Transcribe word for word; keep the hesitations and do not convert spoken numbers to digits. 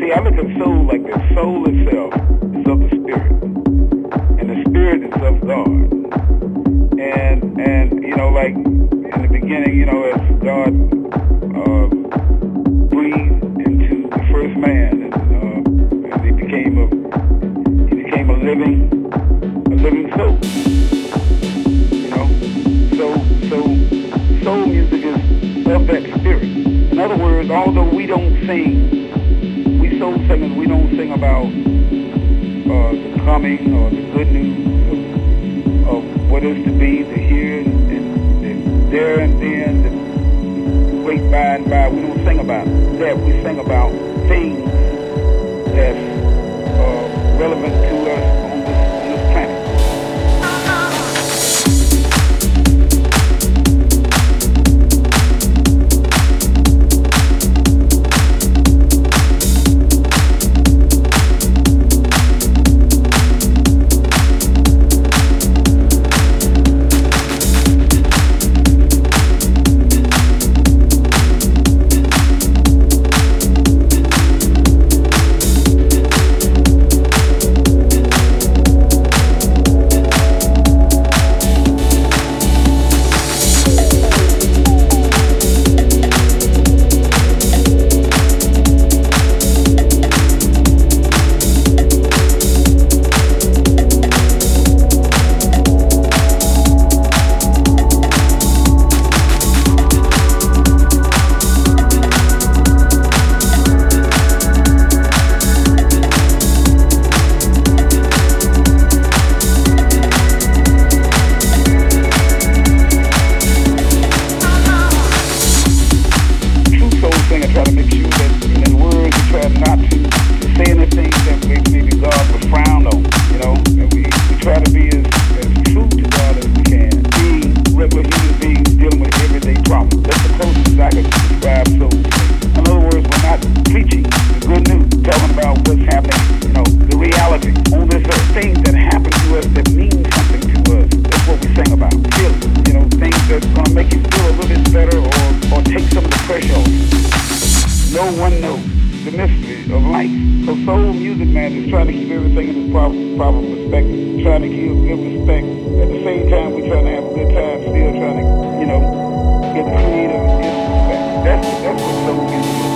see, I look at soul like the soul itself is of the spirit, and the spirit is of God. And and you know, like in the beginning, you know, as God uh, breathed into the first man, and, uh, and he became a he became a living a living soul. You know, so so soul music is of that spirit. In other words, although we don't sing, we soul singers, we don't sing about uh, the coming or the good news of, of what is to be, the here and, and the there and then, the great by and by. We don't sing about that. We sing about things that's uh, relevant to us on this, on this planet. Soul music, man, is trying to keep everything in its proper, proper perspective, trying to give, give respect. At the same time, we're trying to have a good time, still trying to, you know, get the creative respect. That's, that's what soul music is.